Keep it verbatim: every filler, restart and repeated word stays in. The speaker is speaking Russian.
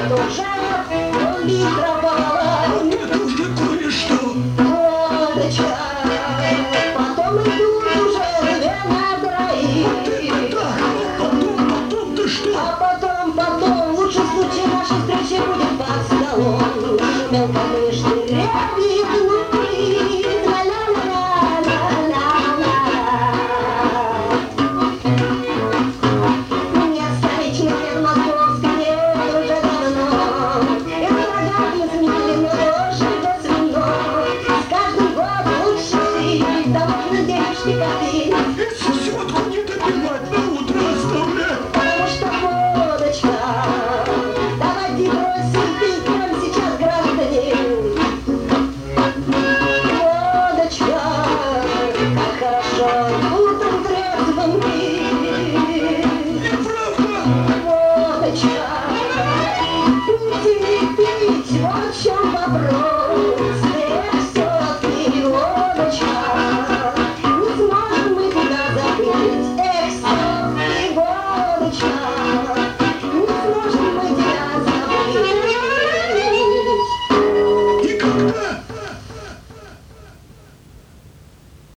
тоже литровала. Это уже кое-что. Водочка, потом идут уже две на троих. Так, потом, потом ты что? А потом, потом, лучший случай нашей встречи будет под столом. Мелкомышный рябик внутри. Не оставить мне в Московске уже давно. Это рогатый змеи, но дождь с вином. С каждым годом лучше жить, да можно денежки копить. Сотку не допивать, на утро оставлять. Потому что водочка, давайте бросим пить прямо сейчас, граждане. Водочка, как хорошо утром трезвым пить. Неправда. Водочка, пить и не пить, вот в чем вопрос.